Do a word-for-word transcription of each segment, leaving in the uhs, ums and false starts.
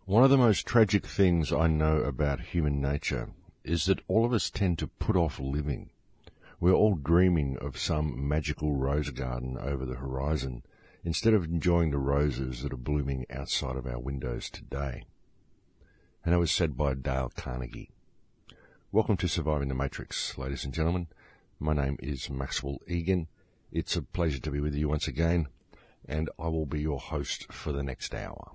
One of the most tragic things I know about human nature is that all of us tend to put off living. We're all dreaming of some magical rose garden over the horizon instead of enjoying the roses that are blooming outside of our windows today. And that was said by Dale Carnegie. Welcome to Surviving the Matrix, ladies and gentlemen. My name is Maxwell Egan. It's a pleasure to be with you once again, and I will be your host for the next hour.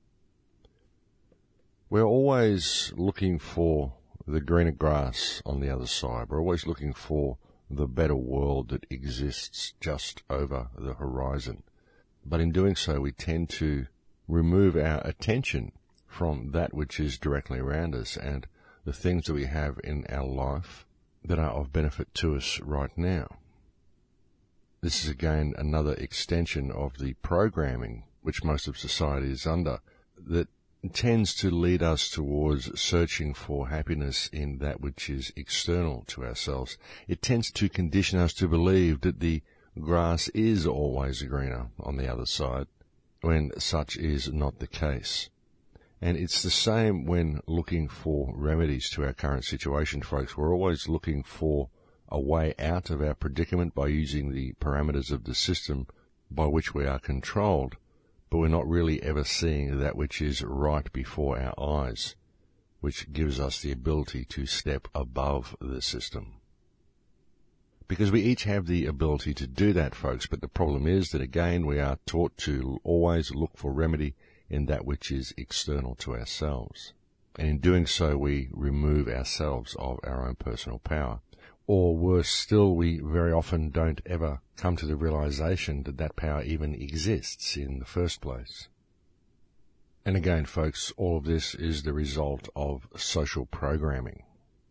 We're always looking for the greener grass on the other side. We're always looking for the better world that exists just over the horizon. But in doing so, we tend to remove our attention from that which is directly around us and the things that we have in our life that are of benefit to us right now. This is again another extension of the programming which most of society is under that tends to lead us towards searching for happiness in that which is external to ourselves. It tends to condition us to believe that the grass is always greener on the other side, when such is not the case. And it's the same when looking for remedies to our current situation, folks. We're always looking for a way out of our predicament by using the parameters of the system by which we are controlled, but we're not really ever seeing that which is right before our eyes, which gives us the ability to step above the system. Because we each have the ability to do that, folks, but the problem is that, again, we are taught to always look for remedy in that which is external to ourselves. And in doing so, we remove ourselves of our own personal power. Or worse still, we very often don't ever come to the realization that that power even exists in the first place. And again, folks, all of this is the result of social programming.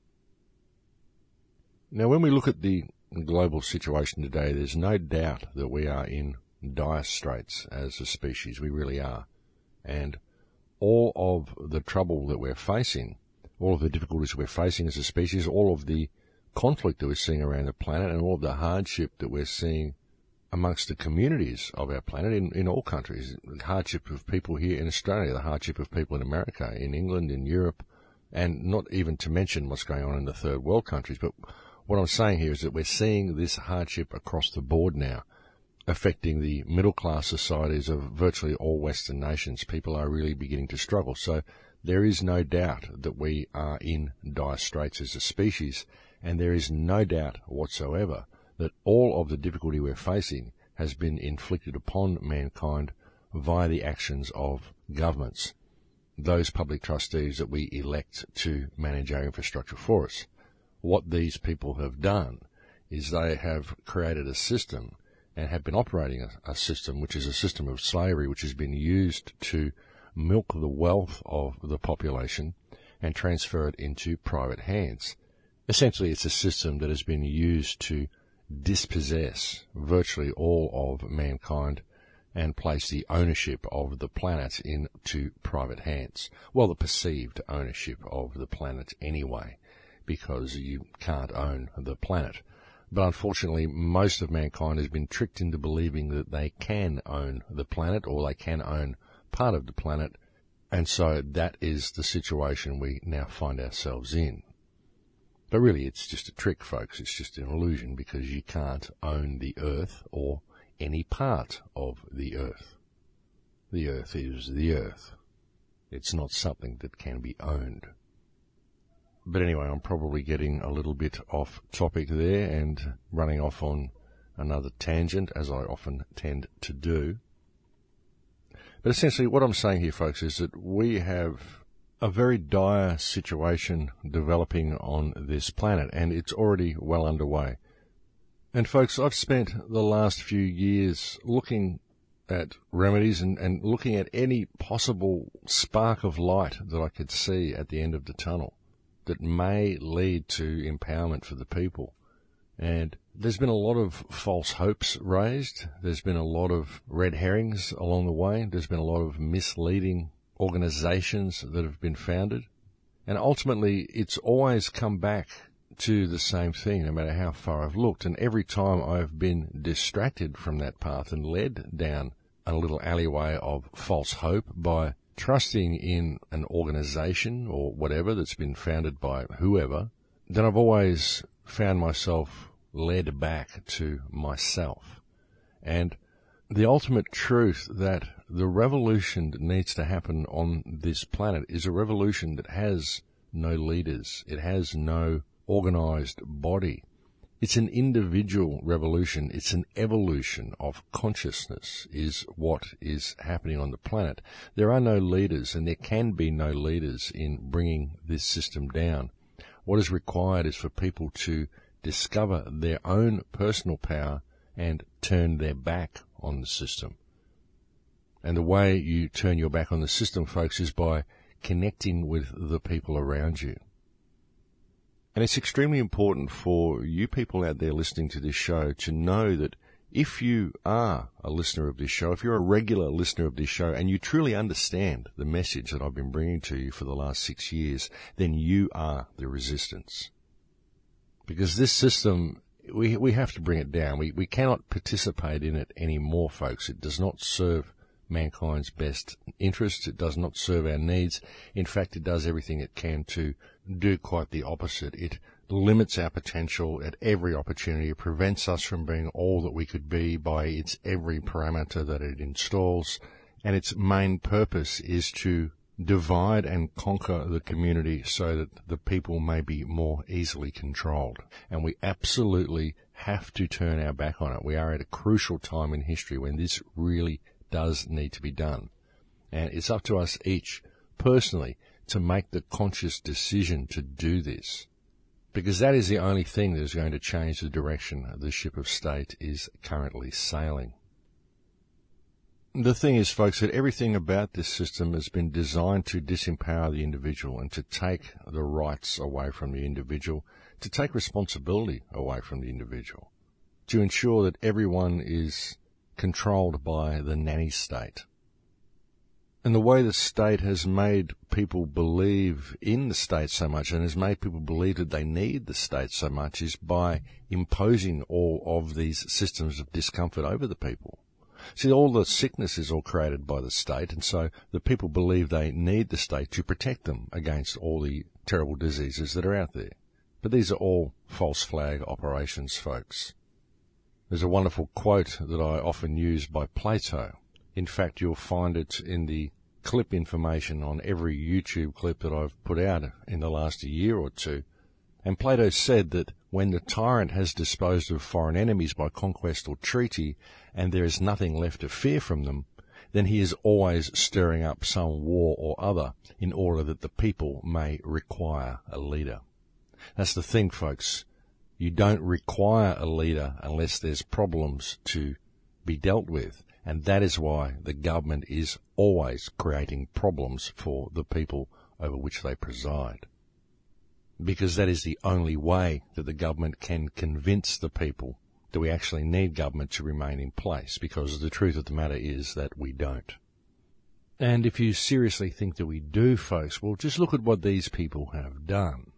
Now, when we look at the global situation today, there's no doubt that we are in dire straits as a species. We really are. And all of the trouble that we're facing, all of the difficulties we're facing as a species, all of the conflict that we're seeing around the planet, and all of the hardship that we're seeing amongst the communities of our planet in, in all countries, the hardship of people here in Australia, the hardship of people in America, in England, in Europe, and not even to mention what's going on in the third world countries. But what I'm saying here is that we're seeing this hardship across the board now, affecting the middle-class societies of virtually all Western nations. People are really beginning to struggle. So there is no doubt that we are in dire straits as a species, and there is no doubt whatsoever that all of the difficulty we're facing has been inflicted upon mankind via the actions of governments, those public trustees that we elect to manage our infrastructure for us. What these people have done is they have created a system and have been operating a, a system which is a system of slavery, which has been used to milk the wealth of the population and transfer it into private hands. Essentially, it's a system that has been used to dispossess virtually all of mankind and place the ownership of the planet into private hands. Well, the perceived ownership of the planet anyway, because you can't own the planet. But unfortunately, most of mankind has been tricked into believing that they can own the planet, or they can own part of the planet, and so that is the situation we now find ourselves in. But really, it's just a trick, folks. It's just an illusion, because you can't own the earth or any part of the earth. The earth is the earth. It's not something that can be owned. But anyway, I'm probably getting a little bit off topic there and running off on another tangent, as I often tend to do. But essentially, what I'm saying here, folks, is that we have a very dire situation developing on this planet, and it's already well underway. And folks, I've spent the last few years looking at remedies and, and looking at any possible spark of light that I could see at the end of the tunnel that may lead to empowerment for the people. And there's been a lot of false hopes raised. There's been a lot of red herrings along the way. There's been a lot of misleading organizations that have been founded. And ultimately, it's always come back to the same thing, no matter how far I've looked. And every time I've been distracted from that path and led down a little alleyway of false hope by trusting in an organization or whatever that's been founded by whoever, then I've always found myself led back to myself. And the ultimate truth that the revolution that needs to happen on this planet is a revolution that has no leaders. It has no organized body. It's an individual revolution. It's an evolution of consciousness is what is happening on the planet. There are no leaders, and there can be no leaders in bringing this system down. What is required is for people to discover their own personal power and turn their back on the system. And the way you turn your back on the system, folks, is by connecting with the people around you. And it's extremely important for you people out there listening to this show to know that if you are a listener of this show, if you're a regular listener of this show, and you truly understand the message that I've been bringing to you for the last six years, then you are the resistance. Because this system, we we have to bring it down. We we cannot participate in it anymore, folks. It does not serve mankind's best interests. It does not serve our needs. In fact, it does everything it can to do quite the opposite. It limits our potential at every opportunity. It prevents us from being all that we could be by its every parameter that it installs. And its main purpose is to divide and conquer the community so that the people may be more easily controlled. And we absolutely have to turn our back on it. We are at a crucial time in history when this really does need to be done. And it's up to us each personally to make the conscious decision to do this, because that is the only thing that is going to change the direction the ship of state is currently sailing. The thing is, folks, that everything about this system has been designed to disempower the individual and to take the rights away from the individual, to take responsibility away from the individual, to ensure that everyone is controlled by the nanny state. And the way the state has made people believe in the state so much and has made people believe that they need the state so much is by imposing all of these systems of discomfort over the people. See, all the sickness is all created by the state, and so the people believe they need the state to protect them against all the terrible diseases that are out there. But these are all false flag operations, folks. There's a wonderful quote that I often use by Plato. In fact, you'll find it in the clip information on every YouTube clip that I've put out in the last year or two. And Plato said that when the tyrant has disposed of foreign enemies by conquest or treaty, and there is nothing left to fear from them, then he is always stirring up some war or other in order that the people may require a leader. That's the thing, folks. You don't require a leader unless there's problems to be dealt with. And that is why the government is always creating problems for the people over which they preside. Because that is the only way that the government can convince the people that we actually need government to remain in place, because the truth of the matter is that we don't. And if you seriously think that we do, folks, well, just look at what these people have done.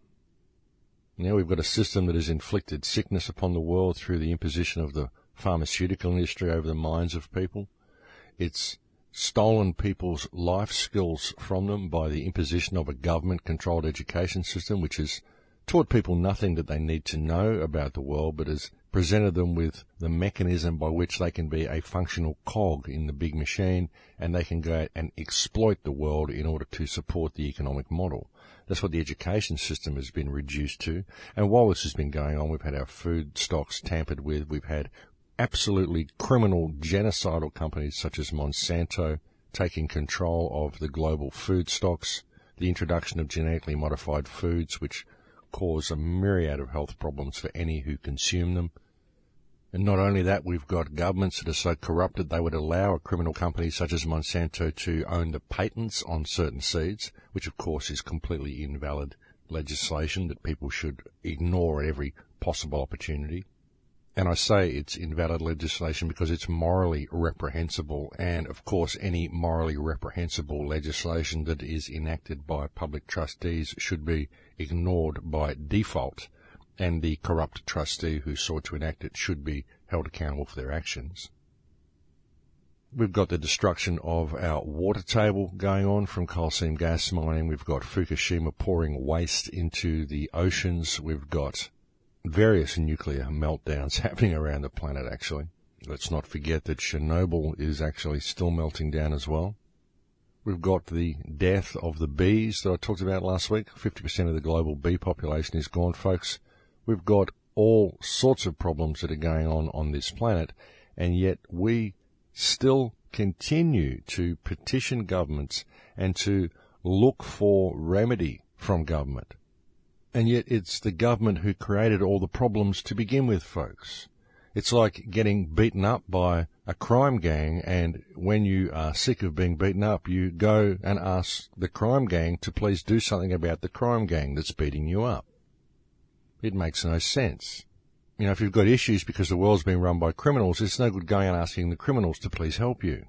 Now we've got a system that has inflicted sickness upon the world through the imposition of the pharmaceutical industry over the minds of people. It's stolen people's life skills from them by the imposition of a government-controlled education system, which has taught people nothing that they need to know about the world, but has presented them with the mechanism by which they can be a functional cog in the big machine, and they can go out and exploit the world in order to support the economic model. That's what the education system has been reduced to. And while this has been going on, we've had our food stocks tampered with. We've had absolutely criminal, genocidal companies such as Monsanto taking control of the global food stocks, the introduction of genetically modified foods, which cause a myriad of health problems for any who consume them. And not only that, we've got governments that are so corrupt that they would allow a criminal company such as Monsanto to own the patents on certain seeds, which of course is completely invalid legislation that people should ignore at every possible opportunity. And I say it's invalid legislation because it's morally reprehensible, and of course any morally reprehensible legislation that is enacted by public trustees should be ignored by default, and the corrupt trustee who sought to enact it should be held accountable for their actions. We've got the destruction of our water table going on from coal seam gas mining. We've got Fukushima pouring waste into the oceans. We've got various nuclear meltdowns happening around the planet, actually. Let's not forget that Chernobyl is actually still melting down as well. We've got the death of the bees that I talked about last week. fifty percent of the global bee population is gone, folks. We've got all sorts of problems that are going on on this planet, and yet we still continue to petition governments and to look for remedy from government. And yet it's the government who created all the problems to begin with, folks. It's like getting beaten up by a crime gang, and when you are sick of being beaten up, you go and ask the crime gang to please do something about the crime gang that's beating you up. It makes no sense. You know, if you've got issues because the world's been run by criminals, it's no good going and asking the criminals to please help you.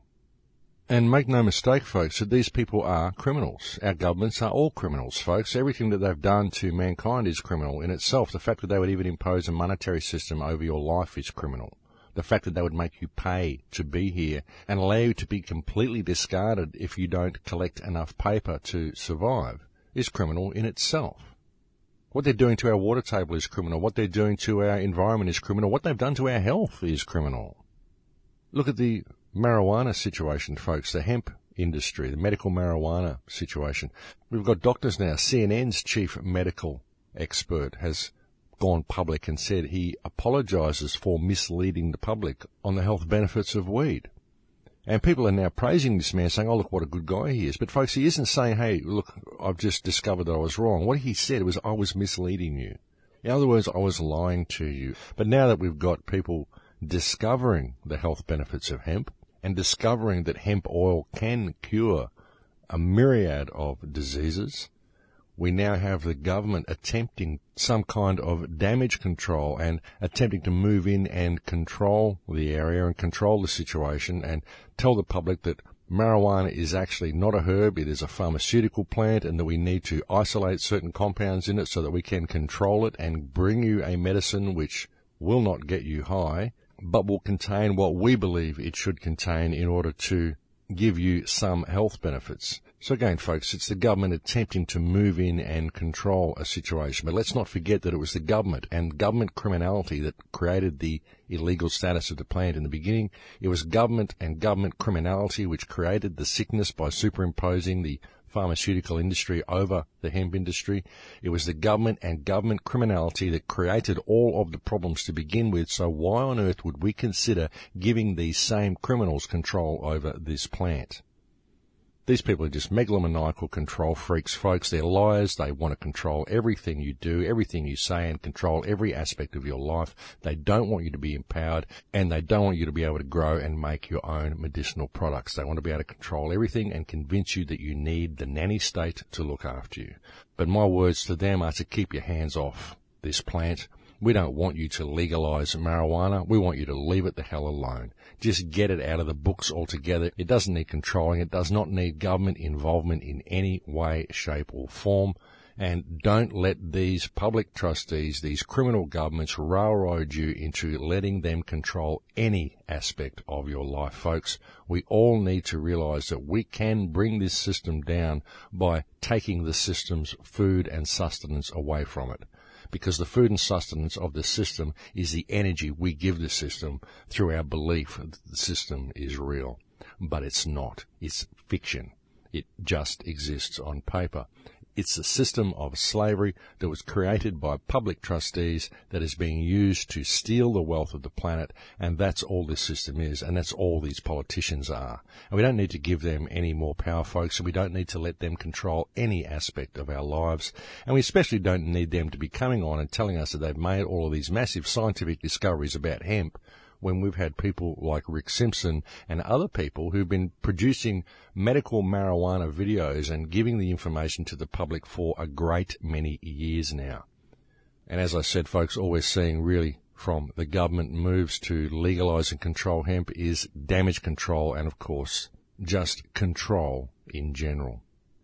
And make no mistake, folks, that these people are criminals. Our governments are all criminals, folks. Everything that they've done to mankind is criminal in itself. The fact that they would even impose a monetary system over your life is criminal. The fact that they would make you pay to be here and allow you to be completely discarded if you don't collect enough paper to survive is criminal in itself. What they're doing to our water table is criminal. What they're doing to our environment is criminal. What they've done to our health is criminal. Look at the marijuana situation, folks, the hemp industry, the medical marijuana situation. We've got doctors now. C N N's chief medical expert has gone public and said he apologizes for misleading the public on the health benefits of weed. And people are now praising this man, saying, oh, look, what a good guy he is. But, folks, he isn't saying, hey, look, I've just discovered that I was wrong. What he said was, I was misleading you. In other words, I was lying to you. But now that we've got people discovering the health benefits of hemp and discovering that hemp oil can cure a myriad of diseases, we now have the government attempting some kind of damage control and attempting to move in and control the area and control the situation and tell the public that marijuana is actually not a herb, it is a pharmaceutical plant, and that we need to isolate certain compounds in it so that we can control it and bring you a medicine which will not get you high, but will contain what we believe it should contain in order to give you some health benefits. So again, folks, it's the government attempting to move in and control a situation. But let's not forget that it was the government and government criminality that created the illegal status of the plant in the beginning. It was government and government criminality which created the sickness by superimposing the pharmaceutical industry over the hemp industry. It was the government and government criminality that created all of the problems to begin with. So why on earth would we consider giving these same criminals control over this plant? These people are just megalomaniacal control freaks, folks. They're liars. They want to control everything you do, everything you say, and control every aspect of your life. They don't want you to be empowered, and they don't want you to be able to grow and make your own medicinal products. They want to be able to control everything and convince you that you need the nanny state to look after you. But my words to them are to keep your hands off this plant. We don't want you to legalize marijuana. We want you to leave it the hell alone. Just get it out of the books altogether. It doesn't need controlling. It does not need government involvement in any way, shape, or form. And don't let these public trustees, these criminal governments, railroad you into letting them control any aspect of your life, folks. We all need to realize that we can bring this system down by taking the system's food and sustenance away from it. Because the food and sustenance of the system is the energy we give the system through our belief that the system is real. But it's not. It's fiction. It just exists on paper. It's a system of slavery that was created by public trustees that is being used to steal the wealth of the planet, and that's all this system is, and that's all these politicians are. And we don't need to give them any more power, folks, and we don't need to let them control any aspect of our lives, and we especially don't need them to be coming on and telling us that they've made all of these massive scientific discoveries about hemp, when we've had people like Rick Simpson and other people who've been producing medical marijuana videos and giving the information to the public for a great many years now. And as I said, folks, all we're seeing really from the government moves to legalize and control hemp is damage control and, of course, just control in general.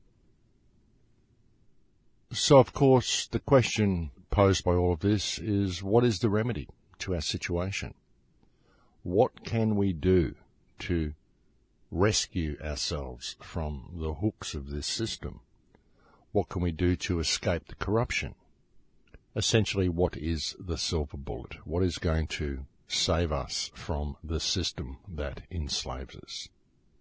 So, of course, the question posed by all of this is, what is the remedy to our situation? What can we do to rescue ourselves from the hooks of this system? What can we do to escape the corruption? Essentially, what is the silver bullet? What is going to save us from the system that enslaves us?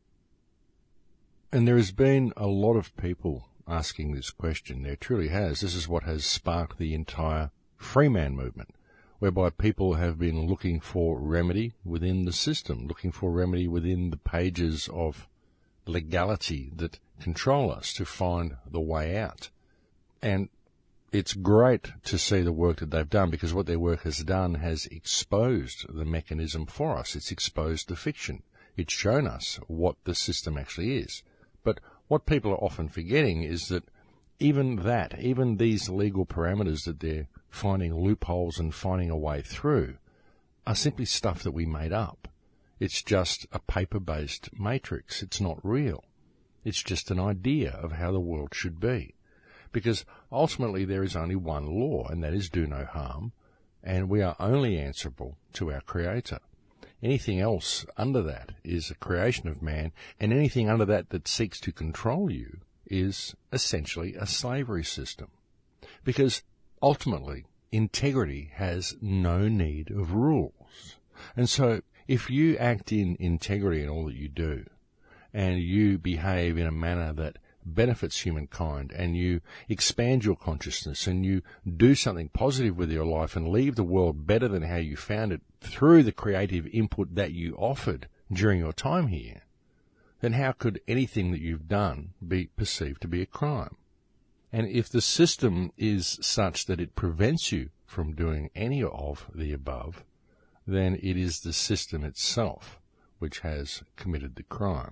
And there has been a lot of people asking this question. There truly has. This is what has sparked the entire Freeman movement, whereby people have been looking for remedy within the system, looking for remedy within the pages of legality that control us to find the way out. And it's great to see the work that they've done, because what their work has done has exposed the mechanism for us. It's exposed the fiction. It's shown us what the system actually is. But what people are often forgetting is that even that, even these legal parameters that they're finding loopholes and finding a way through, are simply stuff that we made up. It's just a paper-based matrix. It's not real. It's just an idea of how the world should be. Because ultimately there is only one law, and that is do no harm, and we are only answerable to our Creator. Anything else under that is a creation of man, and anything under that that seeks to control you is essentially a slavery system. Because ultimately, integrity has no need of rules. And so if you act in integrity in all that you do, and you behave in a manner that benefits humankind, and you expand your consciousness, and you do something positive with your life and leave the world better than how you found it through the creative input that you offered during your time here, then how could anything that you've done be perceived to be a crime? And if the system is such that it prevents you from doing any of the above, then it is the system itself which has committed the crime.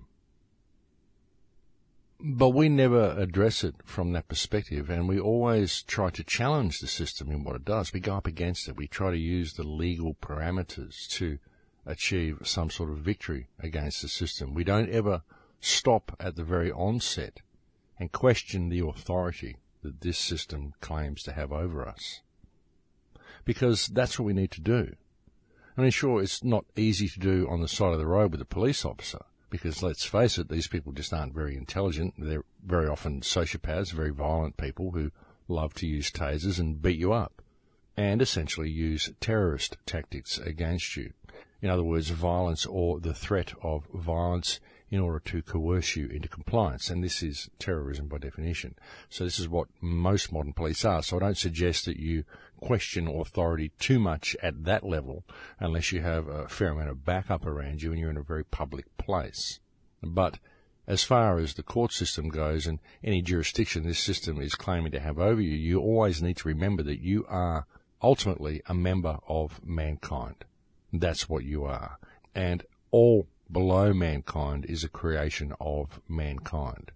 But we never address it from that perspective, and we always try to challenge the system in what it does. We go up against it. We try to use the legal parameters to achieve some sort of victory against the system. We don't ever stop at the very onset and question the authority that this system claims to have over us. Because that's what we need to do. I mean, sure, it's not easy to do on the side of the road with a police officer, because let's face it, these people just aren't very intelligent. They're very often sociopaths, very violent people who love to use tasers and beat you up, and essentially use terrorist tactics against you. In other words, violence or the threat of violence in order to coerce you into compliance. And this is terrorism by definition. So this is what most modern police are. So I don't suggest that you question authority too much at that level unless you have a fair amount of backup around you and you're in a very public place. But as far as the court system goes and any jurisdiction this system is claiming to have over you, you always need to remember that you are ultimately a member of mankind. That's what you are. And all below mankind is a creation of mankind.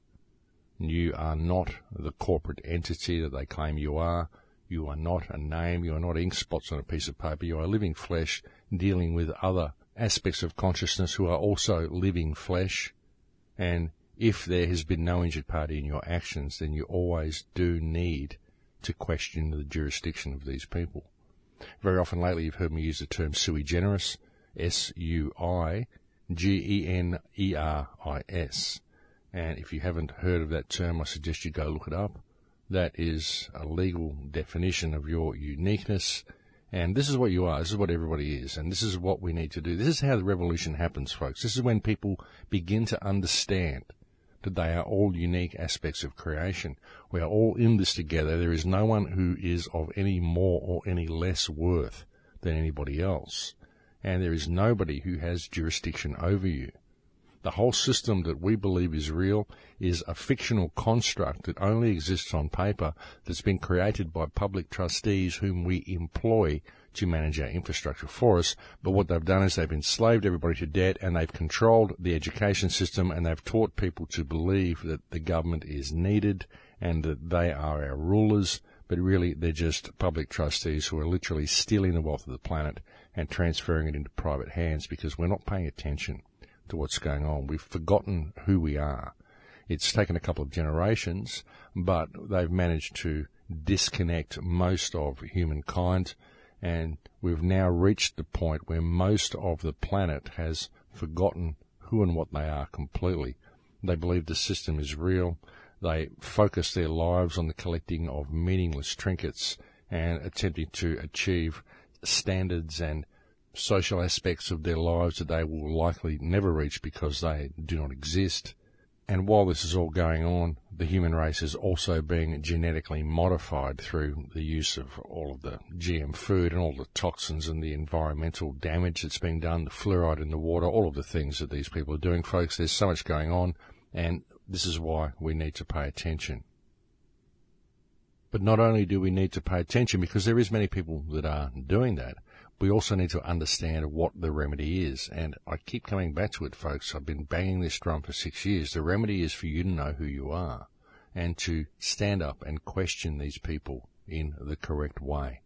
You are not the corporate entity that they claim you are. You are not a name. You are not ink spots on a piece of paper. You are living flesh dealing with other aspects of consciousness who are also living flesh. And if there has been no injured party in your actions, then you always do need to question the jurisdiction of these people. Very often lately you've heard me use the term sui generis, S U I G E N E R I S. And if you haven't heard of that term, I suggest you go look it up. That is a legal definition of your uniqueness. And this is what you are. This is what everybody is. And this is what we need to do. This is how the revolution happens, folks. This is when people begin to understand that they are all unique aspects of creation. We are all in this together. There is no one who is of any more or any less worth than anybody else. And there is nobody who has jurisdiction over you. The whole system that we believe is real is a fictional construct that only exists on paper, that's been created by public trustees whom we employ to manage our infrastructure for us. But what they've done is they've enslaved everybody to debt, and they've controlled the education system, and they've taught people to believe that the government is needed and that they are our rulers. But really, they're just public trustees who are literally stealing the wealth of the planet and transferring it into private hands, because we're not paying attention to what's going on. We've forgotten who we are. It's taken a couple of generations, but they've managed to disconnect most of humankind, and we've now reached the point where most of the planet has forgotten who and what they are completely. They believe the system is real. They focus their lives on the collecting of meaningless trinkets and attempting to achieve standards and social aspects of their lives that they will likely never reach because they do not exist. And while this is all going on, the human race is also being genetically modified through the use of all of the G M food and all the toxins and the environmental damage that's being done, the fluoride in the water, all of the things that these people are doing, folks. There's so much going on, and this is why we need to pay attention. But not only do we need to pay attention, because there is many people that are doing that, we also need to understand what the remedy is. And I keep coming back to it, folks. I've been banging this drum for six years. The remedy is for you to know who you are and to stand up and question these people in the correct way.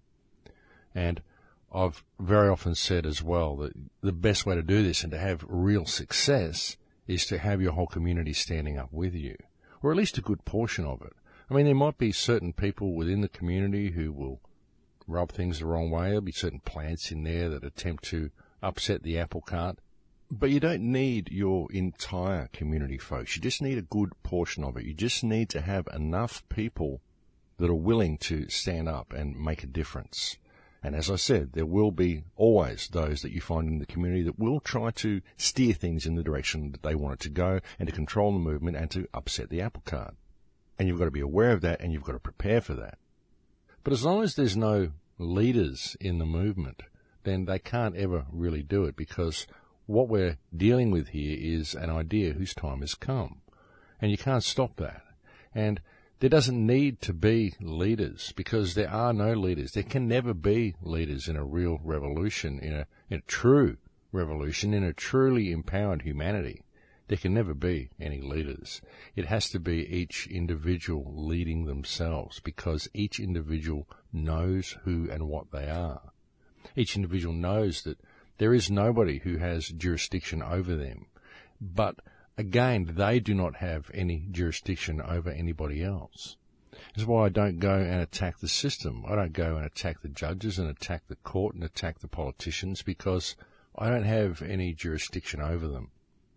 And I've very often said as well that the best way to do this and to have real success is to have your whole community standing up with you, or at least a good portion of it. I mean, there might be certain people within the community who will rub things the wrong way. There'll be certain plants in there that attempt to upset the apple cart. But you don't need your entire community, folks. You just need a good portion of it. You just need to have enough people that are willing to stand up and make a difference. And as I said, there will be always those that you find in the community that will try to steer things in the direction that they want it to go and to control the movement and to upset the apple cart. And you've got to be aware of that and you've got to prepare for that. But as long as there's no leaders in the movement, then they can't ever really do it, because what we're dealing with here is an idea whose time has come. And you can't stop that. And there doesn't need to be leaders, because there are no leaders. There can never be leaders in a real revolution, in a, in a true revolution, in a truly empowered humanity. There can never be any leaders. It has to be each individual leading themselves, because each individual knows who and what they are. Each individual knows that there is nobody who has jurisdiction over them. But again, they do not have any jurisdiction over anybody else. That's why I don't go and attack the system. I don't go and attack the judges and attack the court and attack the politicians, because I don't have any jurisdiction over them.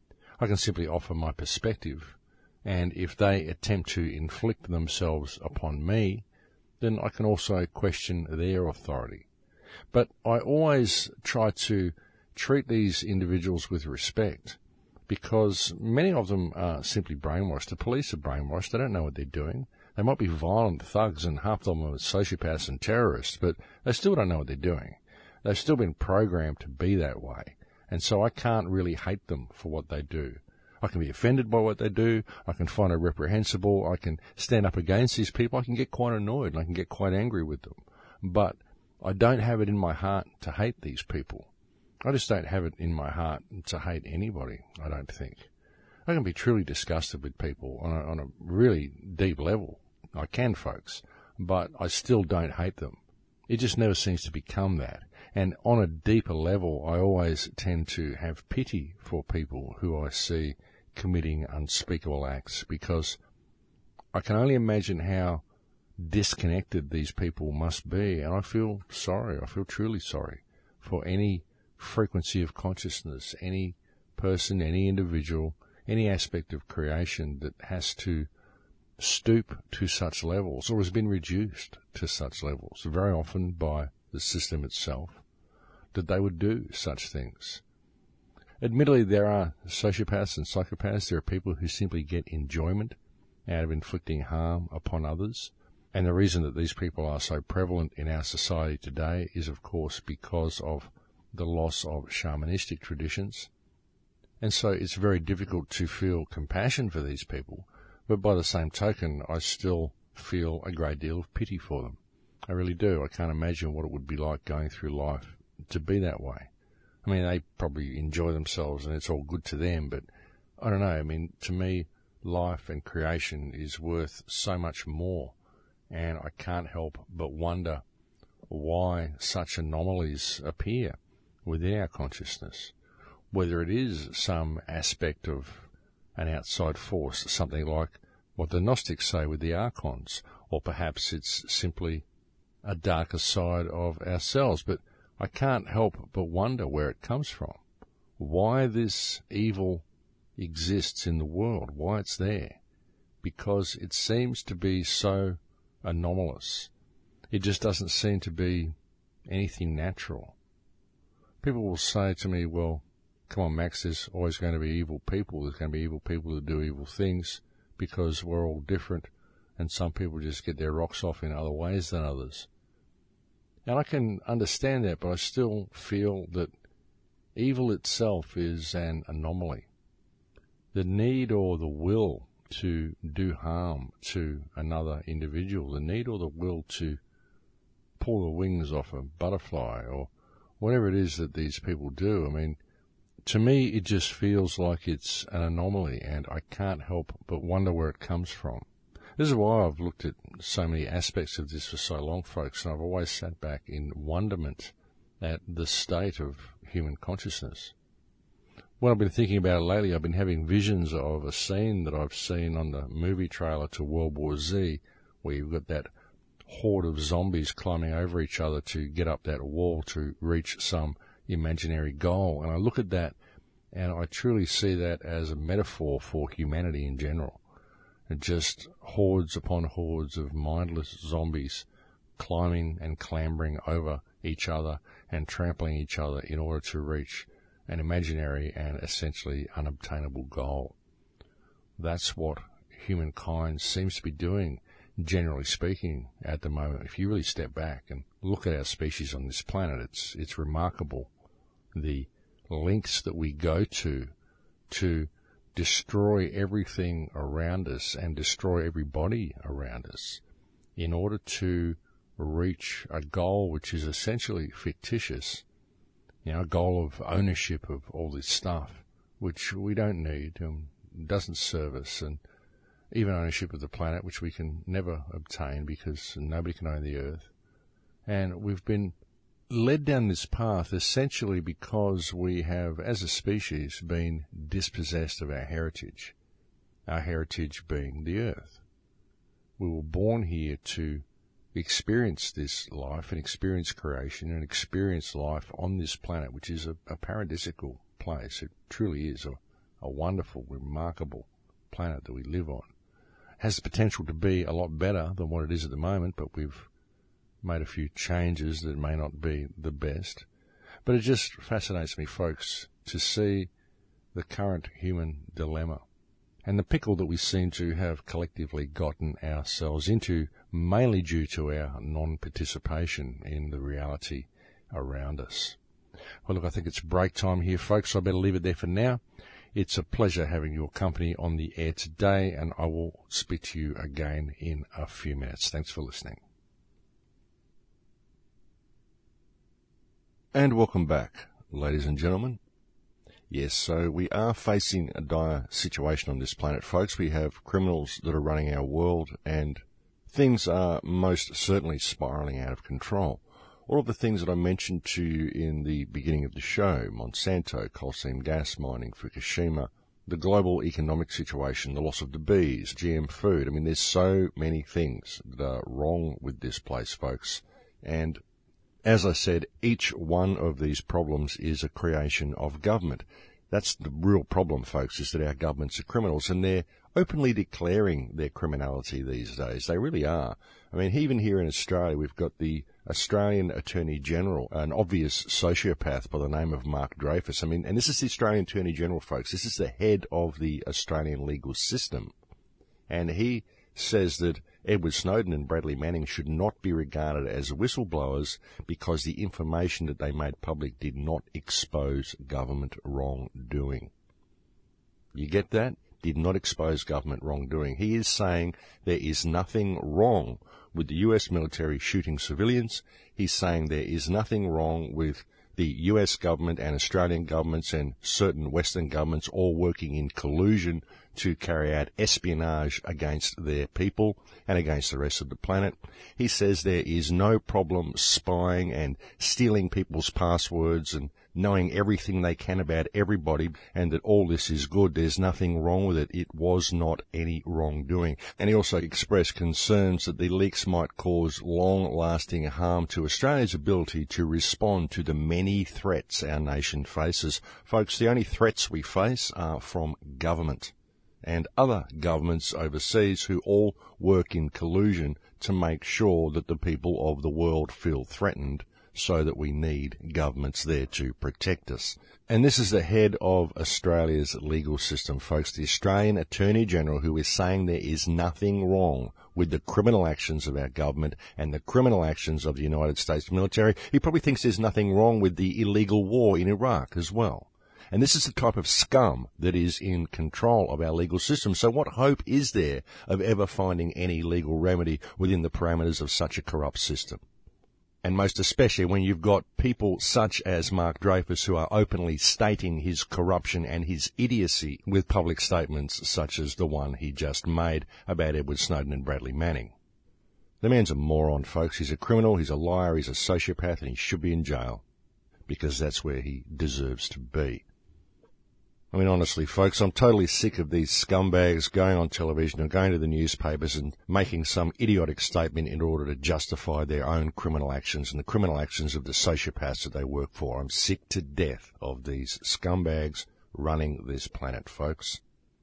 I can simply offer my perspective, and if they attempt to inflict themselves upon me, then I can also question their authority. But I always try to treat these individuals with respect, because many of them are simply brainwashed. The police are brainwashed. They don't know what they're doing. They might be violent thugs, and half of them are sociopaths and terrorists, but they still don't know what they're doing. They've still been programmed to be that way. And so I can't really hate them for what they do. I can be offended by what they do. I can find it reprehensible. I can stand up against these people. I can get quite annoyed and I can get quite angry with them. But I don't have it in my heart to hate these people. I just don't have it in my heart to hate anybody, I don't think. I can be truly disgusted with people on a, on a really deep level. I can, folks. But I still don't hate them. It just never seems to become that. And on a deeper level, I always tend to have pity for people who I see committing unspeakable acts, because I can only imagine how disconnected these people must be. And I feel sorry, I feel truly sorry for any frequency of consciousness, any person, any individual, any aspect of creation that has to stoop to such levels or has been reduced to such levels, very often by the system itself, that they would do such things. Admittedly, there are sociopaths and psychopaths. There are people who simply get enjoyment out of inflicting harm upon others. And the reason that these people are so prevalent in our society today is, of course, because of the loss of shamanistic traditions. And so it's very difficult to feel compassion for these people. But by the same token, I still feel a great deal of pity for them. I really do. I can't imagine what it would be like going through life to be that way. I mean, they probably enjoy themselves and it's all good to them, but I don't know. I mean, to me, life and creation is worth so much more, and I can't help but wonder why such anomalies appear within our consciousness, whether it is some aspect of an outside force, something like what the Gnostics say with the archons, or perhaps it's simply a darker side of ourselves. But I can't help but wonder where it comes from. Why this evil exists in the world, why it's there, because it seems to be so anomalous. It just doesn't seem to be anything natural. People will say to me, well, come on, Max, there's always going to be evil people. There's going to be evil people that do evil things because we're all different, and some people just get their rocks off in other ways than others. And I can understand that, but I still feel that evil itself is an anomaly. The need or the will to do harm to another individual, the need or the will to pull the wings off a butterfly or whatever it is that these people do, I mean, to me it just feels like it's an anomaly, and I can't help but wonder where it comes from. This is why I've looked at so many aspects of this for so long, folks, and I've always sat back in wonderment at the state of human consciousness. When I've been thinking about it lately, I've been having visions of a scene that I've seen on the movie trailer to World War Z, where you've got that horde of zombies climbing over each other to get up that wall to reach some imaginary goal. And I look at that, and I truly see that as a metaphor for humanity in general. And just hordes upon hordes of mindless zombies climbing and clambering over each other and trampling each other in order to reach an imaginary and essentially unobtainable goal. That's what humankind seems to be doing, generally speaking, at the moment. If you really step back and look at our species on this planet, it's it's remarkable the lengths that we go to to destroy everything around us and destroy everybody around us in order to reach a goal which is essentially fictitious, you know, a goal of ownership of all this stuff, which we don't need and doesn't serve us, and even ownership of the planet, which we can never obtain because nobody can own the earth. And we've been led down this path essentially because we have, as a species, been dispossessed of our heritage, our heritage being the earth. We were born here to experience this life and experience creation and experience life on this planet, which is a, a paradisical place. It truly is a, a wonderful, remarkable planet that we live on. It has the potential to be a lot better than what it is at the moment, but we've made a few changes that may not be the best. But it just fascinates me, folks, to see the current human dilemma and the pickle that we seem to have collectively gotten ourselves into, mainly due to our non-participation in the reality around us. Well, look, I think it's break time here, folks, so I better leave it there for now. It's a pleasure having your company on the air today, and I will speak to you again in a few minutes. Thanks for listening. And welcome back, ladies and gentlemen. Yes, so we are facing a dire situation on this planet, folks. We have criminals that are running our world, and things are most certainly spiraling out of control. All of the things that I mentioned to you in the beginning of the show, Monsanto, coal seam gas mining, Fukushima, the global economic situation, the loss of the bees, G M food. I mean, there's so many things that are wrong with this place, folks. And as I said, each one of these problems is a creation of government. That's the real problem, folks, is that our governments are criminals, and they're openly declaring their criminality these days. They really are. I mean, even here in Australia, we've got the Australian Attorney General, an obvious sociopath by the name of Mark Dreyfus. I mean, and this is the Australian Attorney General, folks. This is the head of the Australian legal system. And he says that Edward Snowden and Bradley Manning should not be regarded as whistleblowers because the information that they made public did not expose government wrongdoing. You get that? Did not expose government wrongdoing. He is saying there is nothing wrong with the U S military shooting civilians. He's saying there is nothing wrong with the U S government and Australian governments and certain Western governments all working in collusion to carry out espionage against their people and against the rest of the planet. He says there is no problem spying and stealing people's passwords and knowing everything they can about everybody and that all this is good. There's nothing wrong with it. It was not any wrongdoing. And he also expressed concerns that the leaks might cause long-lasting harm to Australia's ability to respond to the many threats our nation faces. Folks, the only threats we face are from government and other governments overseas who all work in collusion to make sure that the people of the world feel threatened, so that we need governments there to protect us. And this is the head of Australia's legal system, folks, the Australian Attorney-General, who is saying there is nothing wrong with the criminal actions of our government and the criminal actions of the United States military. He probably thinks there's nothing wrong with the illegal war in Iraq as well. And this is the type of scum that is in control of our legal system. So what hope is there of ever finding any legal remedy within the parameters of such a corrupt system? And most especially when you've got people such as Mark Dreyfus who are openly stating his corruption and his idiocy with public statements such as the one he just made about Edward Snowden and Bradley Manning. The man's a moron, folks. He's a criminal, he's a liar, he's a sociopath, and he should be in jail because that's where he deserves to be. I mean, honestly, folks, I'm totally sick of these scumbags going on television and going to the newspapers and making some idiotic statement in order to justify their own criminal actions and the criminal actions of the sociopaths that they work for. I'm sick to death of these scumbags running this planet, folks.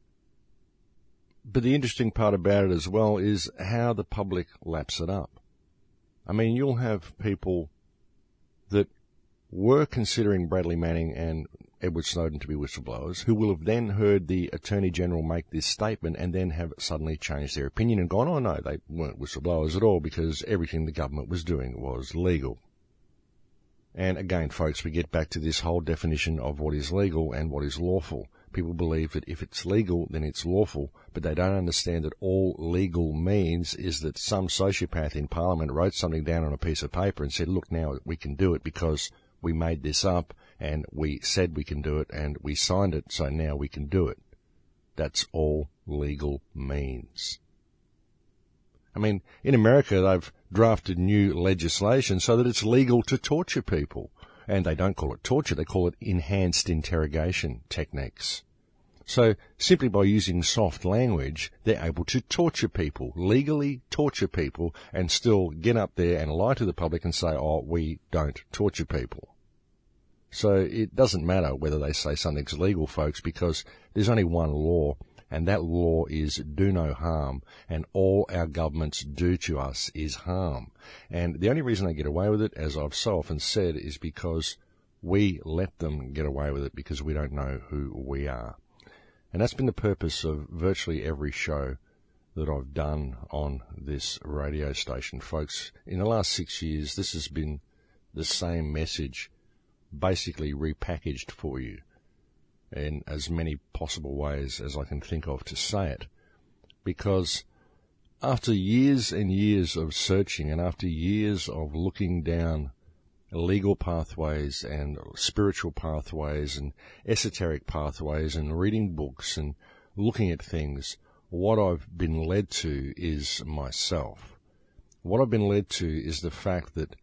But the interesting part about it as well is how the public laps it up. I mean, you'll have people that were considering Bradley Manning and Edward Snowden to be whistleblowers, who will have then heard the Attorney-General make this statement and then have suddenly changed their opinion and gone, oh no, they weren't whistleblowers at all because everything the government was doing was legal. And again, folks, we get back to this whole definition of what is legal and what is lawful. People believe that if it's legal, then it's lawful, but they don't understand that all legal means is that some sociopath in Parliament wrote something down on a piece of paper and said, look, now we can do it because we made this up and we said we can do it and we signed it, so now we can do it. That's all legal means. I mean, in America, they've drafted new legislation so that it's legal to torture people. And they don't call it torture, they call it enhanced interrogation techniques. So simply by using soft language, they're able to torture people, legally torture people, and still get up there and lie to the public and say, oh, we don't torture people. So it doesn't matter whether they say something's legal, folks, because there's only one law, and that law is do no harm, and all our governments do to us is harm. And the only reason they get away with it, as I've so often said, is because we let them get away with it because we don't know who we are. And that's been the purpose of virtually every show that I've done on this radio station, folks. In the last six years, this has been the same message, basically repackaged for you in as many possible ways as I can think of to say it. Because after years and years of searching and after years of looking down legal pathways and spiritual pathways and esoteric pathways and reading books and looking at things, what I've been led to is myself. What I've been led to is the fact that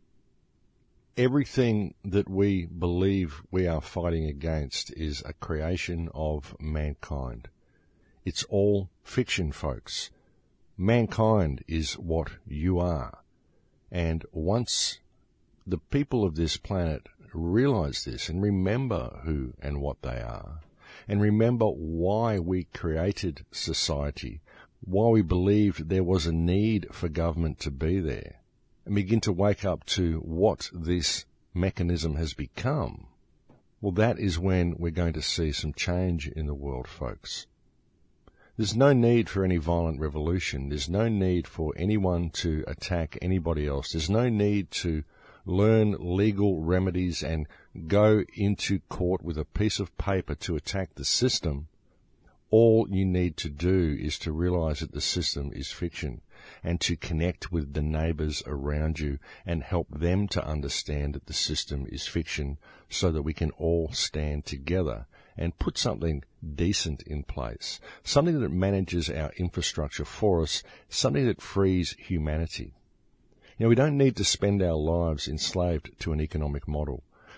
everything that we believe we are fighting against is a creation of mankind. It's all fiction, folks. Mankind is what you are. And once the people of this planet realize this and remember who and what they are, and remember why we created society, why we believed there was a need for government to be there, and begin to wake up to what this mechanism has become, well, that is when we're going to see some change in the world, folks. There's no need for any violent revolution. There's no need for anyone to attack anybody else. There's no need to learn legal remedies and go into court with a piece of paper to attack the system. All you need to do is to realize that the system is fiction and to connect with the neighbours around you and help them to understand that the system is fiction so that we can all stand together and put something decent in place, something that manages our infrastructure for us, something that frees humanity. You know, we don't need to spend our lives enslaved to an economic model.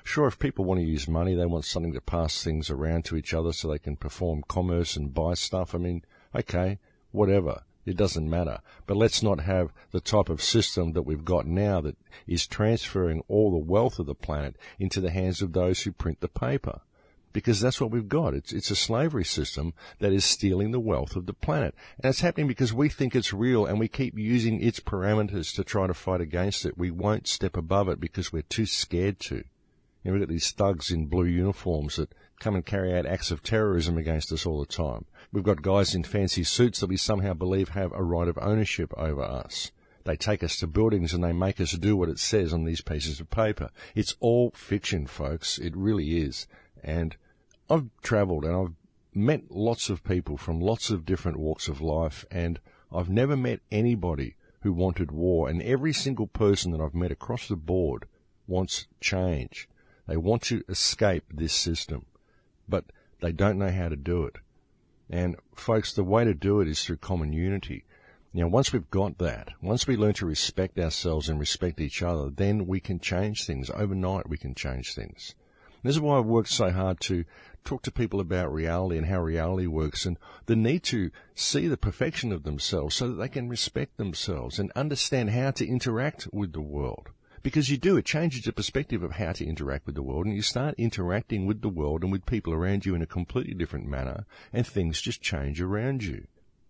Sure, if people want to use money, they want something to pass things around to each other so they can perform commerce and buy stuff. I mean, okay, whatever. It doesn't matter. But let's not have the type of system that we've got now that is transferring all the wealth of the planet into the hands of those who print the paper. Because that's what we've got. It's, it's a slavery system that is stealing the wealth of the planet. And it's happening because we think it's real and we keep using its parameters to try to fight against it. We won't step above it because we're too scared to. You know, we've got these thugs in blue uniforms that come and carry out acts of terrorism against us all the time. We've got guys in fancy suits that we somehow believe have a right of ownership over us. They take us to buildings and they make us do what it says on these pieces of paper. It's all fiction, folks. It really is. And I've travelled and I've met lots of people from lots of different walks of life, and I've never met anybody who wanted war. And every single person that I've met across the board wants change. They want to escape this system, but they don't know how to do it. And folks, the way to do it is through common unity. You know, once we've got that, once we learn to respect ourselves and respect each other, then we can change things. Overnight we can change things. This is why I've worked so hard to talk to people about reality and how reality works, and the need to see the perfection of themselves so that they can respect themselves and understand how to interact with the world. Because you do, it changes your perspective of how to interact with the world, and you start interacting with the world and with people around you in a completely different manner, and things just change around you.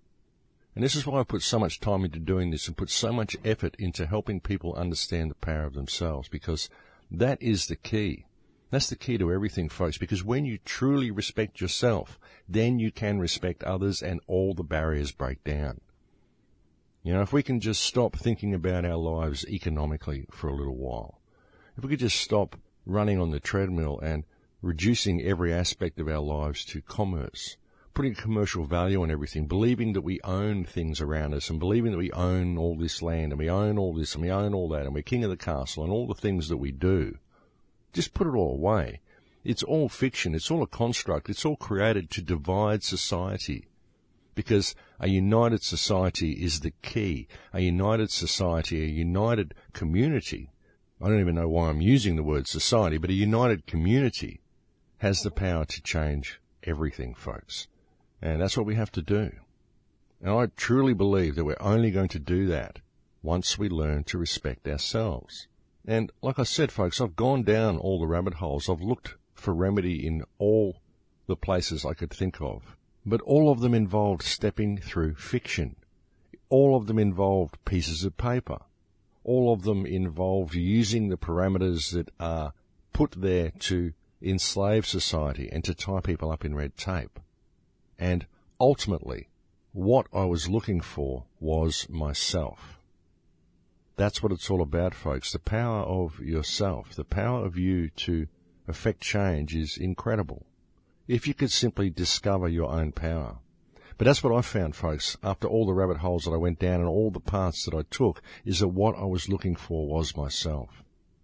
And this is why I put so much time into doing this and put so much effort into helping people understand the power of themselves, because that is the key. That's the key to everything, folks, because when you truly respect yourself, then you can respect others and all the barriers break down. You know, if we can just stop thinking about our lives economically for a little while, if we could just stop running on the treadmill and reducing every aspect of our lives to commerce, putting commercial value on everything, believing that we own things around us and believing that we own all this land and we own all this and we own all that and we're king of the castle and all the things that we do, just put it all away. It's all fiction. It's all a construct. It's all created to divide society. Because a united society is the key. A united society, a united community, I don't even know why I'm using the word society, but a united community has the power to change everything, folks. And that's what we have to do. And I truly believe that we're only going to do that once we learn to respect ourselves. And like I said, folks, I've gone down all the rabbit holes. I've looked for remedy in all the places I could think of. But all of them involved stepping through fiction. All of them involved pieces of paper. All of them involved using the parameters that are put there to enslave society and to tie people up in red tape. And ultimately, what I was looking for was myself. That's what it's all about, folks. The power of yourself, the power of you to affect change is incredible. If you could simply discover your own power. But that's what I found, folks, after all the rabbit holes that I went down and all the paths that I took, is that what I was looking for was myself.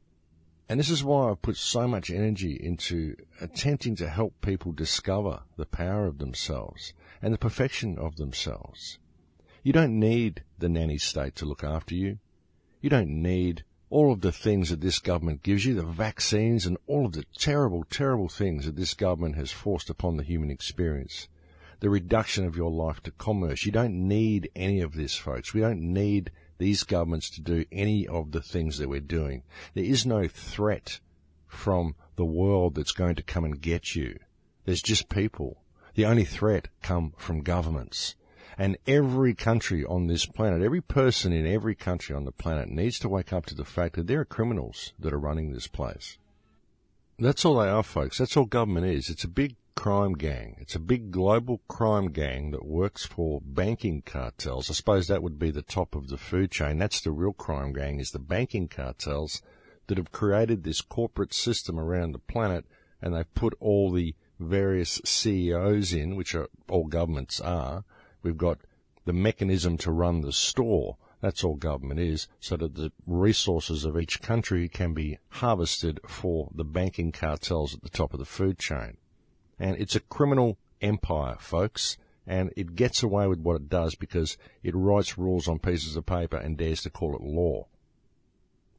And this is why I've put so much energy into attempting to help people discover the power of themselves and the perfection of themselves. You don't need the nanny state to look after you. You don't need all of the things that this government gives you, the vaccines and all of the terrible, terrible things that this government has forced upon the human experience. The reduction of your life to commerce. You don't need any of this, folks. We don't need these governments to do any of the things that we're doing. There is no threat from the world that's going to come and get you. There's just people. The only threat come from governments. And every country on this planet, every person in every country on the planet needs to wake up to the fact that there are criminals that are running this place. That's all they are, folks. That's all government is. It's a big crime gang. It's a big global crime gang that works for banking cartels. I suppose that would be the top of the food chain. That's the real crime gang, is the banking cartels that have created this corporate system around the planet, and they've put all the various C E Os in, which are all governments are. We've got the mechanism to run the store. That's all government is, so that the resources of each country can be harvested for the banking cartels at the top of the food chain. And it's a criminal empire, folks, and it gets away with what it does because it writes rules on pieces of paper and dares to call it law.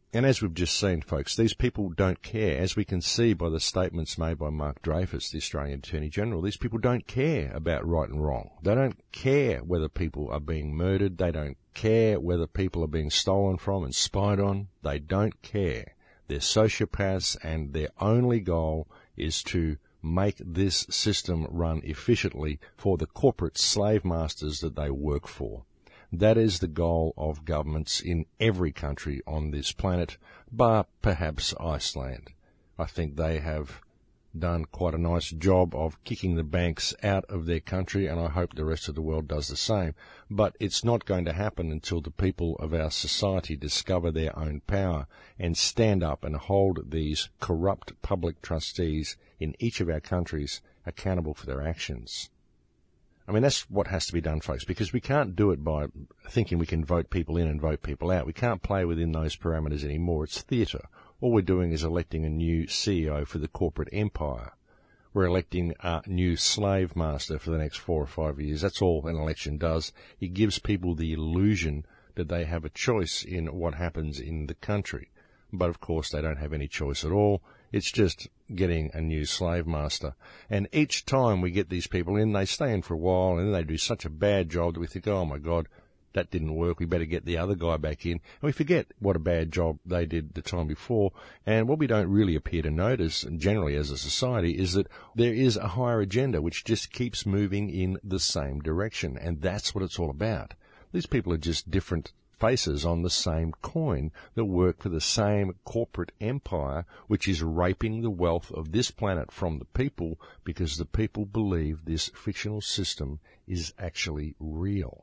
And as we've just seen, folks, these people don't care. As we can see by the statements made by Mark Dreyfus, the Australian Attorney-General, these people don't care about right and wrong. They don't care whether people are being murdered. They don't care whether people are being stolen from and spied on. They don't care. They're sociopaths, and their only goal is to make this system run efficiently for the corporate slave masters that they work for. That is the goal of governments in every country on this planet, bar perhaps Iceland. I think they have done quite a nice job of kicking the banks out of their country, and I hope the rest of the world does the same. But it's not going to happen until the people of our society discover their own power and stand up and hold these corrupt public trustees in each of our countries accountable for their actions. I mean, that's what has to be done, folks, because we can't do it by thinking we can vote people in and vote people out. We can't play within those parameters anymore. It's theatre. All we're doing is electing a new C E O for the corporate empire. We're electing a new slave master for the next four or five years. That's all an election does. It gives people the illusion that they have a choice in what happens in the country. But, of course, they don't have any choice at all. It's just getting a new slave master. And each time we get these people in, they stay in for a while, and then they do such a bad job that we think, oh, my God, that didn't work. We better get the other guy back in. And we forget what a bad job they did the time before. And what we don't really appear to notice, generally as a society, is that there is a higher agenda which just keeps moving in the same direction. And that's what it's all about. These people are just different faces on the same coin that work for the same corporate empire, which is raping the wealth of this planet from the people because the people believe this fictional system is actually real.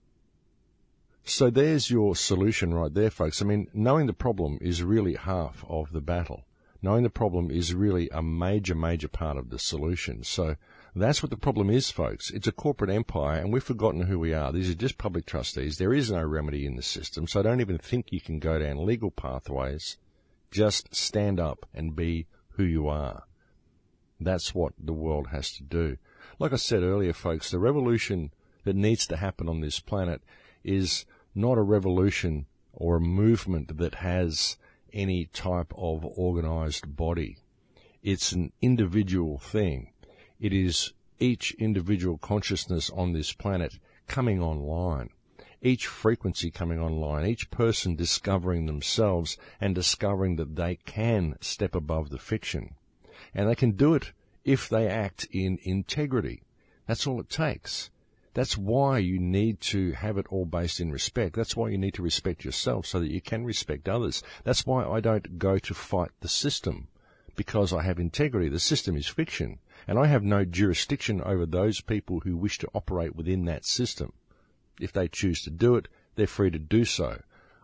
So there's your solution right there, folks. I mean, knowing the problem is really half of the battle. Knowing the problem is really a major, major part of the solution. So that's what the problem is, folks. It's a corporate empire, and we've forgotten who we are. These are just public trustees. There is no remedy in the system, so don't even think you can go down legal pathways. Just stand up and be who you are. That's what the world has to do. Like I said earlier, folks, the revolution that needs to happen on this planet is not a revolution or a movement that has any type of organized body. It's an individual thing. It is each individual consciousness on this planet coming online, each frequency coming online, each person discovering themselves and discovering that they can step above the fiction. And they can do it if they act in integrity. That's all it takes. That's why you need to have it all based in respect. That's why you need to respect yourself so that you can respect others. That's why I don't go to fight the system, because I have integrity. The system is fiction, and I have no jurisdiction over those people who wish to operate within that system. If they choose to do it, they're free to do so.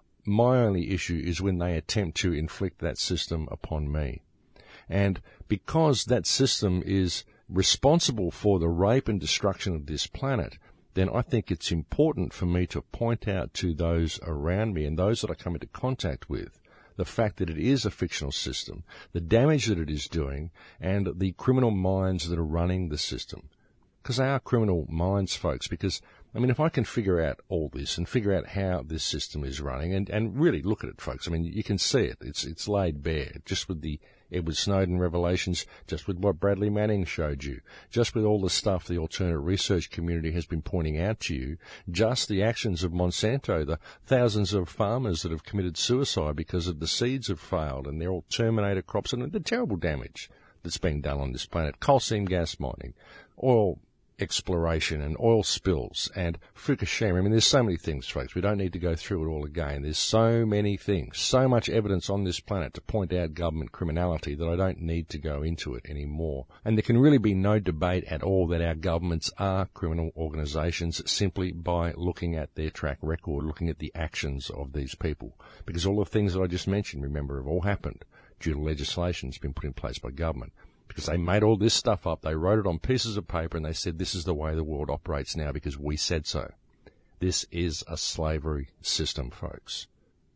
My only issue is when they attempt to inflict that system upon me. And because that system is responsible for the rape and destruction of this planet, then I think it's important for me to point out to those around me and those that I come into contact with the fact that it is a fictional system, the damage that it is doing, and the criminal minds that are running the system. Because they are criminal minds, folks, because, I mean, if I can figure out all this and figure out how this system is running and, and really look at it, folks, I mean, you can see it. It's, it's laid bare just with the Edward Snowden revelations, just with what Bradley Manning showed you, just with all the stuff the alternate research community has been pointing out to you, just the actions of Monsanto, the thousands of farmers that have committed suicide because of the seeds have failed and they're all Terminator crops, and the terrible damage that's being done on this planet, coal seam gas mining, oil exploration and oil spills and Fukushima. I mean, there's so many things, folks. We don't need to go through it all again. There's so many things, so much evidence on this planet to point out government criminality that I don't need to go into it anymore. And there can really be no debate at all that our governments are criminal organizations simply by looking at their track record, looking at the actions of these people. Because all the things that I just mentioned, remember, have all happened due to legislation that's been put in place by government. Because they made all this stuff up, they wrote it on pieces of paper, and they said this is the way the world operates now because we said so. This is a slavery system, folks.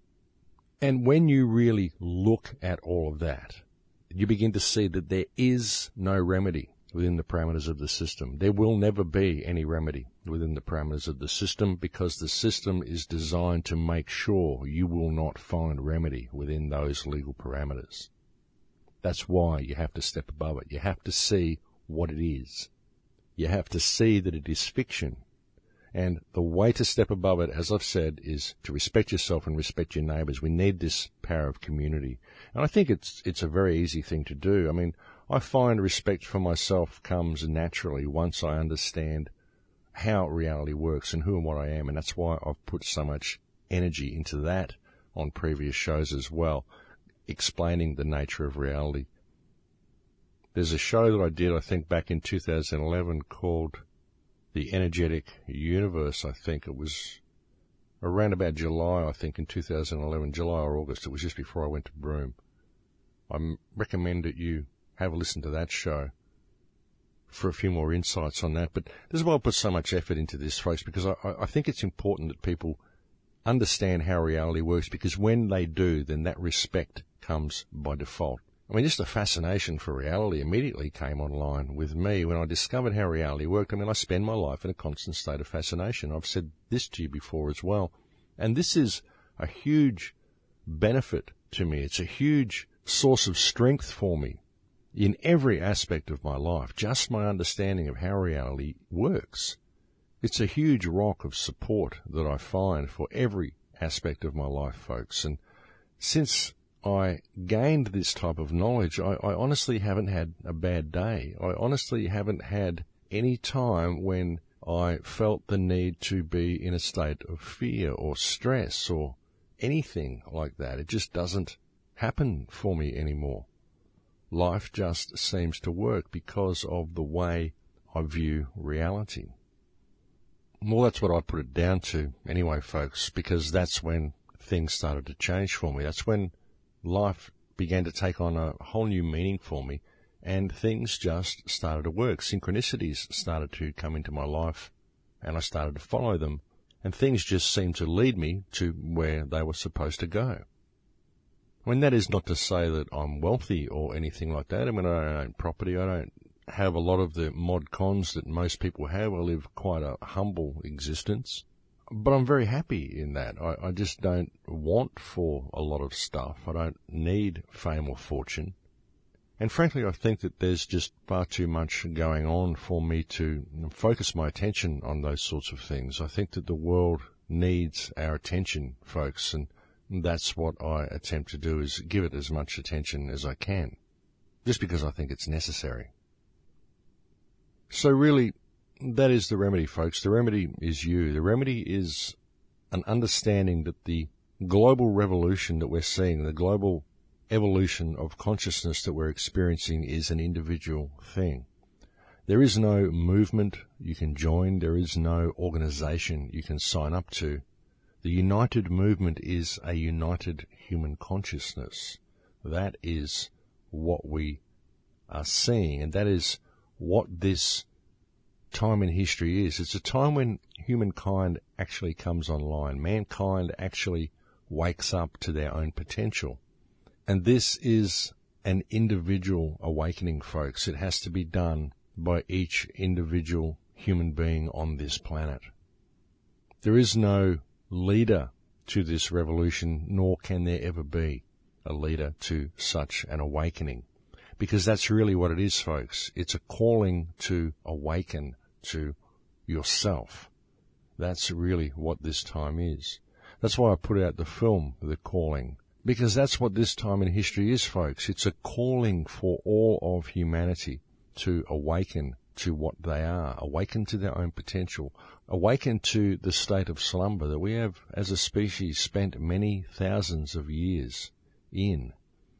And when you really look at all of that, you begin to see that there is no remedy. within the parameters of the system. There will never be any remedy within the parameters of the system, because the system is designed to make sure you will not find remedy within those legal parameters. That's why you have to step above it. You have to see what it is. You have to see that it is fiction. And the way to step above it, as I've said, is to respect yourself and respect your neighbours. We need this power of community. And I think it's it's a very easy thing to do. I mean, I find respect for myself comes naturally once I understand how reality works and who and what I am. And that's why I've put so much energy into that on previous shows as well, explaining the nature of reality. There's a show that I did, I think, back in two thousand eleven called The Energetic Universe. I think it was around about July, I think, in two thousand eleven, July or August. It was just before I went to Broome. I recommend that you have a listen to that show for a few more insights on that. But this is why I put so much effort into this, folks, because I, I think it's important that people understand how reality works, because when they do, then that respect comes by default. I mean, just the fascination for reality immediately came online with me when I discovered how reality worked. I mean, I spend my life in a constant state of fascination. I've said this to you before as well. And this is a huge benefit to me. It's a huge source of strength for me in every aspect of my life, just my understanding of how reality works. It's a huge rock of support that I find for every aspect of my life, folks. And since I gained this type of knowledge, I, I honestly haven't had a bad day. I honestly haven't had any time when I felt the need to be in a state of fear or stress or anything like that. It just doesn't happen for me anymore. Life just seems to work because of the way I view reality. Well, that's what I put it down to anyway, folks, because that's when things started to change for me. That's when life began to take on a whole new meaning for me, and things just started to work. Synchronicities started to come into my life, and I started to follow them, and things just seemed to lead me to where they were supposed to go. I mean, that is not to say that I'm wealthy or anything like that. I mean, I don't own property. I don't have a lot of the mod cons that most people have. I live quite a humble existence. But I'm very happy in that. I, I just don't want for a lot of stuff. I don't need fame or fortune. And frankly, I think that there's just far too much going on for me to focus my attention on those sorts of things. I think that the world needs our attention, folks, and that's what I attempt to do, is give it as much attention as I can, just because I think it's necessary. So really, that is the remedy, folks. The remedy is you. The remedy is an understanding that the global revolution that we're seeing, the global evolution of consciousness that we're experiencing, is an individual thing. There is no movement you can join. There is no organization you can sign up to. The united movement is a united human consciousness. That is what we are seeing, and that is what this time in history is. It's a time when humankind actually comes online. Mankind actually wakes up to their own potential. And this is an individual awakening, folks. It has to be done by each individual human being on this planet. There is no leader to this revolution, nor can there ever be a leader to such an awakening. Because that's really what it is, folks. It's a calling to awaken to yourself. That's really what this time is. That's why I put out the film, The Calling. Because that's what this time in history is, folks. It's a calling for all of humanity to awaken to what they are, awaken to their own potential, awaken to the state of slumber that we have as a species spent many thousands of years in.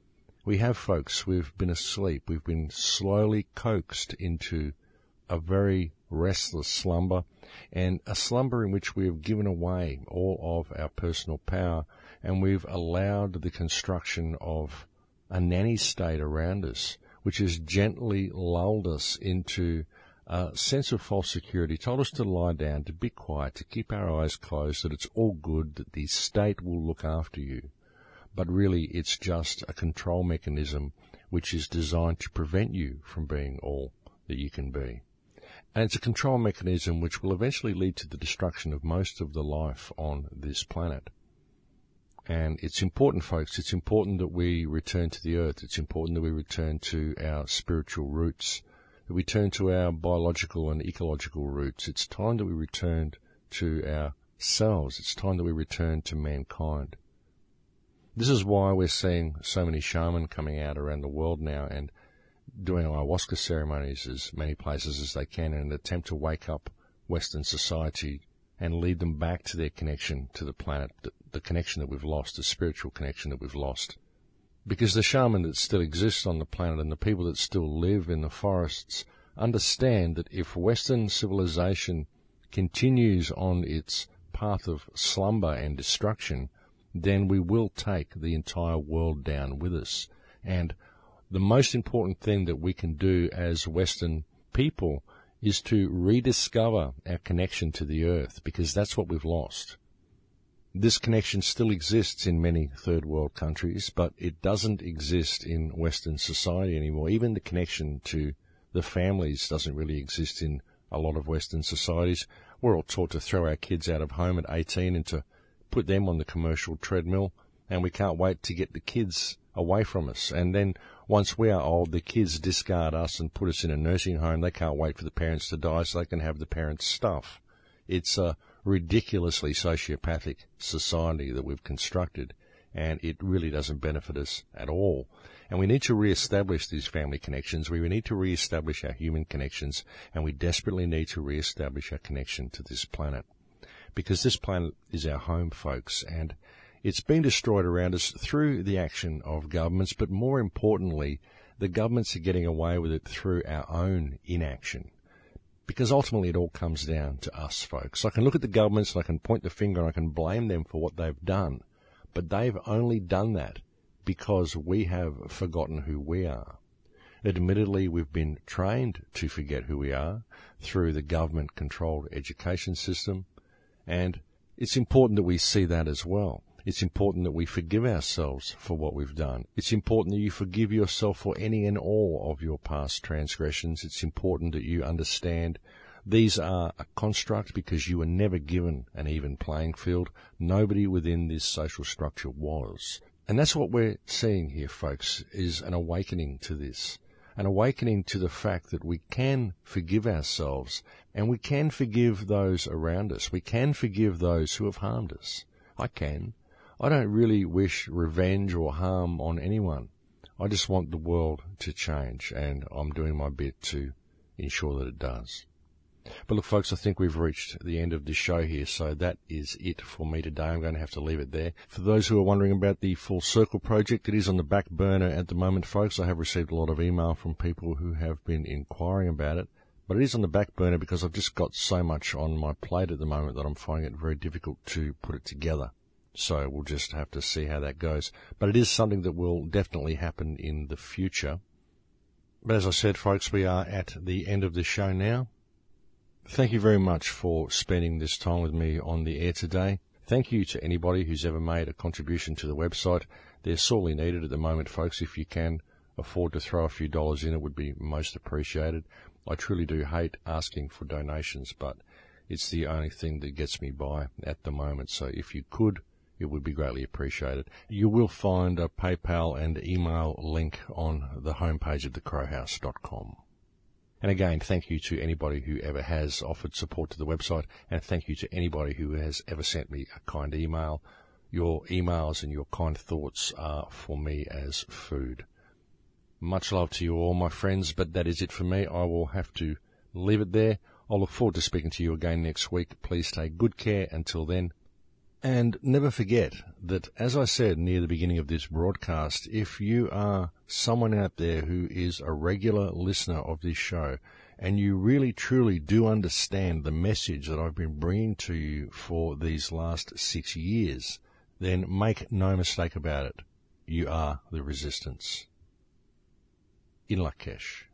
We have, folks, we've been asleep. We've been slowly coaxed into a very restless slumber, and a slumber in which we have given away all of our personal power, and we've allowed the construction of a nanny state around us, which has gently lulled us into a sense of false security, told us to lie down, to be quiet, to keep our eyes closed, that it's all good, that the state will look after you. But really, it's just a control mechanism which is designed to prevent you from being all that you can be. And it's a control mechanism which will eventually lead to the destruction of most of the life on this planet. And it's important, folks, it's important that we return to the earth. It's important that we return to our spiritual roots, that we turn to our biological and ecological roots. It's time that we return to ourselves. It's time that we return to mankind. This is why we're seeing so many shaman coming out around the world now and doing ayahuasca ceremonies as many places as they can in an attempt to wake up Western society and lead them back to their connection to the planet, the, the connection that we've lost, the spiritual connection that we've lost. Because the shaman that still exists on the planet and the people that still live in the forests understand that if Western civilization continues on its path of slumber and destruction, then we will take the entire world down with us. And the most important thing that we can do as Western people is to rediscover our connection to the earth, because that's what we've lost. This connection still exists in many third world countries, but it doesn't exist in Western society anymore. Even the connection to the families doesn't really exist in a lot of Western societies. We're all taught to throw our kids out of home at eighteen and to put them on the commercial treadmill, and we can't wait to get the kids away from us. And then once we are old, the kids discard us and put us in a nursing home. They can't wait for the parents to die so they can have the parents' stuff. It's a ridiculously sociopathic society that we've constructed, and it really doesn't benefit us at all. And we need to re-establish these family connections. We need to re-establish our human connections, and we desperately need to re-establish our connection to this planet. Because this planet is our home, folks, and it's been destroyed around us through the action of governments, but more importantly, the governments are getting away with it through our own inaction. Because ultimately it all comes down to us, folks. I can look at the governments and I can point the finger and I can blame them for what they've done, but they've only done that because we have forgotten who we are. Admittedly, we've been trained to forget who we are through the government-controlled education system, and it's important that we see that as well. It's important that we forgive ourselves for what we've done. It's important that you forgive yourself for any and all of your past transgressions. It's important that you understand these are a construct because you were never given an even playing field. Nobody within this social structure was. And that's what we're seeing here, folks, is an awakening to this. An awakening to the fact that we can forgive ourselves and we can forgive those around us. We can forgive those who have harmed us. I can. I don't really wish revenge or harm on anyone. I just want the world to change, and I'm doing my bit to ensure that it does. But look, folks, I think we've reached the end of this show here, so that is it for me today. I'm going to have to leave it there. For those who are wondering about the Full Circle project, it is on the back burner at the moment, folks. I have received a lot of email from people who have been inquiring about it, but it is on the back burner because I've just got so much on my plate at the moment that I'm finding it very difficult to put it together. So we'll just have to see how that goes. But it is something that will definitely happen in the future. But as I said, folks, we are at the end of the show now. Thank you very much for spending this time with me on the air today. Thank you to anybody who's ever made a contribution to the website. They're sorely needed at the moment, folks. If you can afford to throw a few dollars in, it would be most appreciated. I truly do hate asking for donations, but it's the only thing that gets me by at the moment. So if you could, it would be greatly appreciated. You will find a PayPal and email link on the homepage of the crow house dot com. And again, thank you to anybody who ever has offered support to the website, and thank you to anybody who has ever sent me a kind email. Your emails and your kind thoughts are for me as food. Much love to you all, my friends, but that is it for me. I will have to leave it there. I'll look forward to speaking to you again next week. Please take good care until then. And never forget that, as I said near the beginning of this broadcast, if you are someone out there who is a regular listener of this show and you really truly do understand the message that I've been bringing to you for these last six years, then make no mistake about it. You are the resistance. In Lak'ech.